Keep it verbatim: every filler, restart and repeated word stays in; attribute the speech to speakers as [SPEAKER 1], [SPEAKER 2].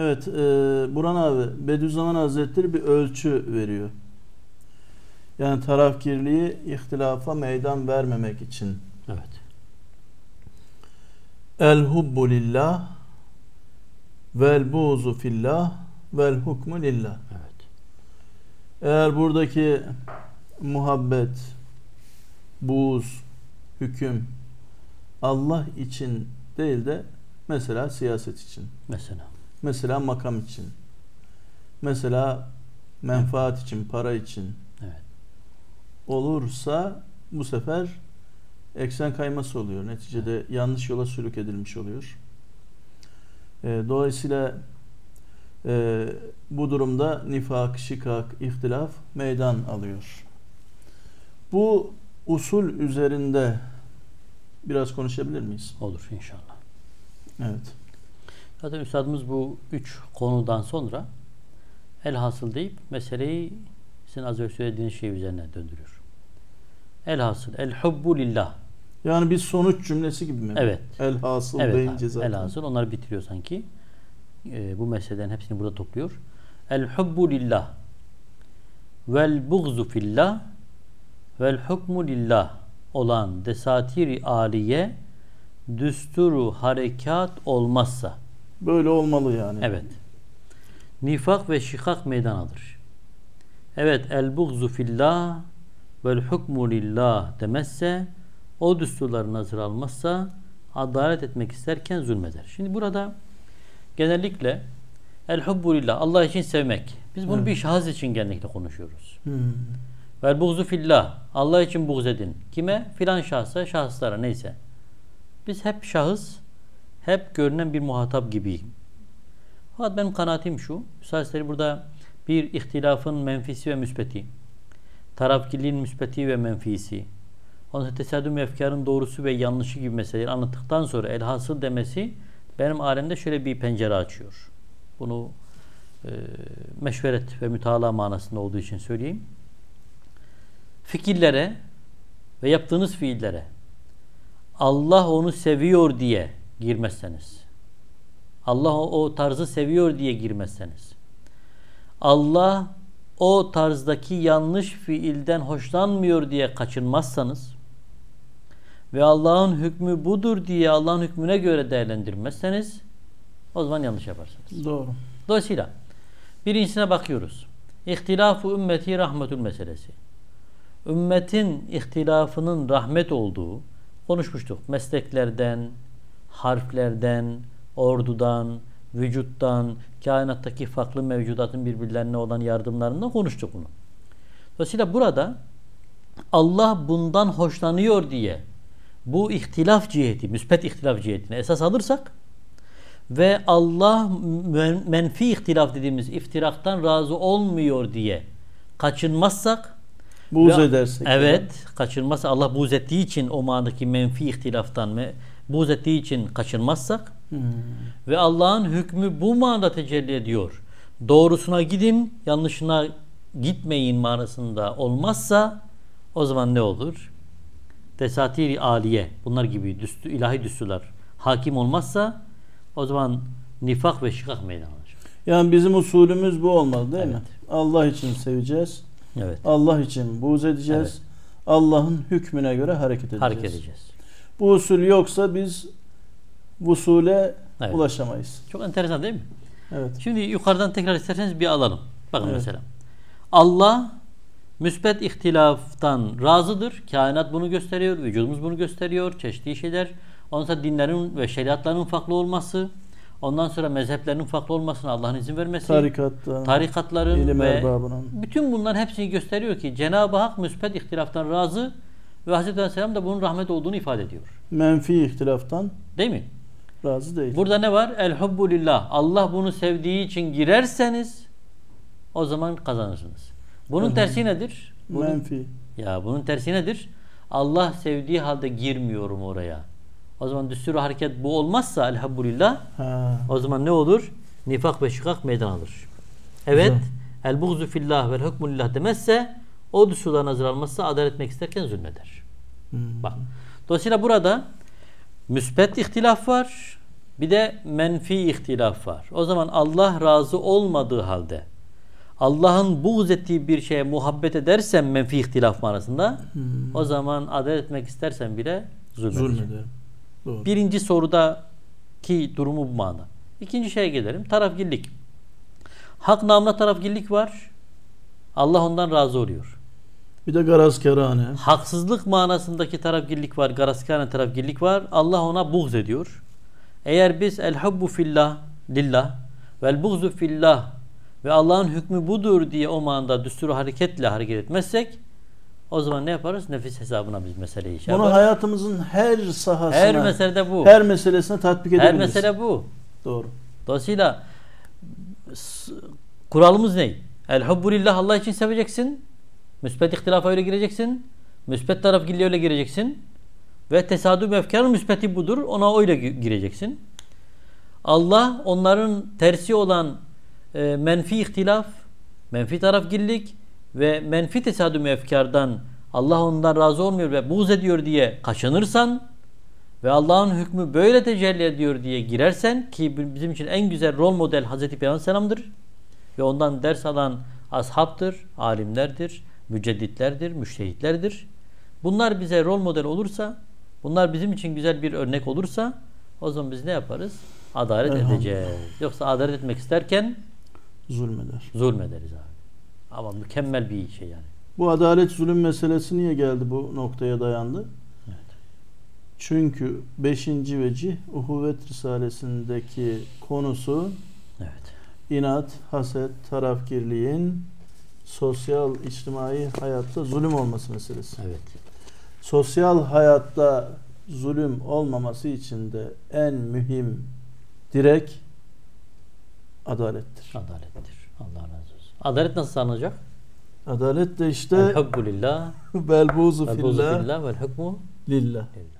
[SPEAKER 1] Evet, e, Burhan abi, Bediüzzaman Hazretleri bir ölçü veriyor. Yani tarafkirliği, ihtilafa meydan vermemek için.
[SPEAKER 2] Evet.
[SPEAKER 1] El hubbu lillah vel buğzu fillah vel hukmu lillah.
[SPEAKER 2] Evet.
[SPEAKER 1] Eğer buradaki muhabbet, buğz, hüküm Allah için değil de mesela siyaset için,
[SPEAKER 2] Mesela.
[SPEAKER 1] mesela makam için, mesela menfaat için, para için
[SPEAKER 2] Evet.
[SPEAKER 1] olursa bu sefer eksen kayması oluyor. Neticede yanlış yola sürük edilmiş oluyor. E, dolayısıyla e, bu durumda nifak, şikak, ihtilaf meydan alıyor. Bu usul üzerinde biraz konuşabilir miyiz?
[SPEAKER 2] Olur inşallah.
[SPEAKER 1] Evet.
[SPEAKER 2] Zaten üstadımız bu üç konudan sonra elhasıl deyip meseleyi sizin az önce söylediğiniz şey üzerine döndürüyor. Elhasıl, el hubbu lillah.
[SPEAKER 1] Yani bir sonuç cümlesi gibi mi?
[SPEAKER 2] Evet.
[SPEAKER 1] Elhasıl
[SPEAKER 2] Evet
[SPEAKER 1] deyince
[SPEAKER 2] abi,
[SPEAKER 1] zaten.
[SPEAKER 2] elhasıl onları bitiriyor sanki. Ee, bu meselelerin hepsini burada topluyor. El hubbu lillah vel buğzu fillah vel hukmu lillah olan desatiri aliye düsturu harekat olmazsa,
[SPEAKER 1] Böyle olmalı yani.
[SPEAKER 2] evet, nifak ve şikak meydan alır. Evet, el buğzu fillah vel hukmu lillah demezse, o düsturları nazır almazsa, adalet etmek isterken zulmeder. Şimdi burada genellikle el hubbu lillah, Allah için sevmek. Biz bunu
[SPEAKER 1] Evet.
[SPEAKER 2] bir şahıs için genellikle konuşuyoruz.
[SPEAKER 1] Hmm.
[SPEAKER 2] Vel buğzu fillah, Allah için buğz edin. Kime? Filan şahsa, şahıslara, neyse. Biz hep şahıs, hep görünen bir muhatap gibiyim. Fakat benim kanaatim şu, Üstad burada bir ihtilafın menfisi ve müsbeti, tarafkirliğin müsbeti ve menfisi, ondan sonra tesadüm ve efkarın doğrusu ve yanlışı gibi meseleleri anlattıktan sonra elhasıl demesi benim alemde şöyle bir pencere açıyor. Bunu e, meşveret ve mütalaa manasında olduğu için söyleyeyim. Fikirlere ve yaptığınız fiillere Allah onu seviyor diye girmezseniz, Allah o, o tarzı seviyor diye girmezseniz, Allah o tarzdaki yanlış fiilden hoşlanmıyor diye kaçınmazsanız ve Allah'ın hükmü budur diye Allah'ın hükmüne göre değerlendirmezseniz, o zaman yanlış yaparsınız.
[SPEAKER 1] Doğru.
[SPEAKER 2] Dolayısıyla birincisine bakıyoruz. İhtilafu ümmeti rahmetül meselesi. Ümmetin ihtilafının rahmet olduğu konuşmuştuk. Mesleklerden, harflerden, ordudan, vücuttan, kainattaki farklı mevcudatın birbirlerine olan yardımlarından konuştuk bunu. Dolayısıyla burada Allah bundan hoşlanıyor diye bu ihtilaf ciheti, müspet ihtilaf cihetini esas alırsak ve Allah menfi ihtilaf dediğimiz iftiraktan razı olmuyor diye kaçınmazsak,
[SPEAKER 1] Buğz
[SPEAKER 2] ve,
[SPEAKER 1] edersek.
[SPEAKER 2] evet, yani. Kaçınmazsa, Allah buğz ettiği için o manadaki menfi ihtilaftan ve buğz ettiği için kaçınmazsak hmm. ve Allah'ın hükmü bu manada tecelli ediyor, doğrusuna gidin, yanlışına gitmeyin manasında olmazsa, o zaman ne olur? Desatiri aliye, bunlar gibi düstü, ilahi düsturlar hakim olmazsa, o zaman nifak ve şikak meydana alır.
[SPEAKER 1] Yani bizim usulümüz bu olmalı değil
[SPEAKER 2] evet.
[SPEAKER 1] mi? Allah için seveceğiz.
[SPEAKER 2] Evet.
[SPEAKER 1] Allah için buğz edeceğiz. Evet. Allah'ın hükmüne göre hareket edeceğiz.
[SPEAKER 2] Hareket edeceğiz.
[SPEAKER 1] Bu usul yoksa biz usule
[SPEAKER 2] evet.
[SPEAKER 1] ulaşamayız.
[SPEAKER 2] Çok enteresan değil mi?
[SPEAKER 1] Evet.
[SPEAKER 2] Şimdi yukarıdan tekrar isterseniz bir alalım. Bakın
[SPEAKER 1] evet.
[SPEAKER 2] mesela. Allah müsbet ihtilaftan razıdır. Kainat bunu gösteriyor. Vücudumuz bunu gösteriyor. Çeşitli şeyler. Ondan sonra dinlerin ve şeriatların farklı olması. Ondan sonra mezheplerin farklı olmasına Allah'ın izin vermesi.
[SPEAKER 1] Tarikatların.
[SPEAKER 2] Tarikatların ve erbabının. Bütün bunların hepsini gösteriyor ki Cenab-ı Hak müsbet ihtilaftan razı ve Hazreti Aleyhisselam da bunun rahmet olduğunu ifade ediyor.
[SPEAKER 1] Menfi ihtilaftan.
[SPEAKER 2] Değil mi?
[SPEAKER 1] Razı değil.
[SPEAKER 2] Burada ne var? El hubbu lillah. Allah bunu sevdiği için girerseniz o zaman kazanırsınız. Bunun Hı-hı. tersi nedir? Bunun,
[SPEAKER 1] menfi.
[SPEAKER 2] Ya bunun tersi nedir? Allah sevdiği halde girmiyorum oraya. O zaman düstur hareket bu olmazsa elhamdülillah, ha. o zaman ne olur? Nifak ve şikak meydan alır. Evet. El buğzu fillah vel hukmu lillah demezse, o düsturlar nazar almazsa adalet etmek isterken zulmeder. Hmm. Bak. Dolayısıyla burada müsbet ihtilaf var. Bir de menfi ihtilaf var. O zaman Allah razı olmadığı halde Allah'ın buğz ettiği bir şeye muhabbet edersen menfi ihtilaf manasında hmm. o zaman adalet etmek istersen bile zulmedeceksin. Doğru. Birinci sorudaki durumu bu mana. İkinci şeye gelelim. Tarafgirlik. Hak namına tarafgirlik var. Allah ondan razı oluyor.
[SPEAKER 1] Bir de garazkârâne.
[SPEAKER 2] Haksızlık manasındaki tarafgirlik var. Garazkârâne tarafgirlik var. Allah ona buğz ediyor. Eğer biz el hubbu fillah lillah vel buğzu fillah ve Allah'ın hükmü budur diye o manada düsturu hareketle hareket etmezsek o zaman ne yaparız? Nefis hesabına biz meseleyi şey
[SPEAKER 1] Bunu
[SPEAKER 2] yaparız.
[SPEAKER 1] hayatımızın her sahasına,
[SPEAKER 2] her meselede bu.
[SPEAKER 1] Her meselesine tatbik edebiliriz.
[SPEAKER 2] Her mesele bu.
[SPEAKER 1] Doğru.
[SPEAKER 2] Dolayısıyla kuralımız ne? El hubbu lillah, Allah için seveceksin. Müsbet ihtilafa öyle gireceksin. Müsbet tarafgirliğe öyle gireceksin. Ve tesadüf efkarın müsbeti budur. Ona öyle gireceksin. Allah onların tersi olan e, menfi ihtilaf, menfi tarafgirlik ve menfi tesadüf efkardan Allah ondan razı olmuyor ve buğz ediyor diye kaçınırsan ve Allah'ın hükmü böyle tecelli ediyor diye girersen, ki bizim için en güzel rol model Hazreti Peygamber Selam'dır ve ondan ders alan ashaptır, alimlerdir, mücedditlerdir, müştehitlerdir. Bunlar bize rol model olursa, bunlar bizim için güzel bir örnek olursa o zaman biz ne yaparız? Adalet edeceğiz. Yoksa adalet etmek isterken
[SPEAKER 1] zulmeder.
[SPEAKER 2] Zulmederiz abi. Ama mükemmel bir şey yani.
[SPEAKER 1] Bu adalet zulüm meselesi niye geldi, bu noktaya dayandı?
[SPEAKER 2] Evet.
[SPEAKER 1] Çünkü beşinci vecih Uhuvvet Risalesindeki konusu
[SPEAKER 2] evet.
[SPEAKER 1] inat, haset, tarafgirliğin sosyal, içtimai hayatta zulüm olması meselesi.
[SPEAKER 2] Evet.
[SPEAKER 1] Sosyal hayatta zulüm olmaması için de en mühim direk adalettir.
[SPEAKER 2] Adalettir. Allah razı olsun. Adalet nasıl sağlanacak?
[SPEAKER 1] Adalet de işte
[SPEAKER 2] El hubbu lillah
[SPEAKER 1] vel buğzu
[SPEAKER 2] vel buğzu
[SPEAKER 1] fillah
[SPEAKER 2] fillah vel hukmu
[SPEAKER 1] lillah.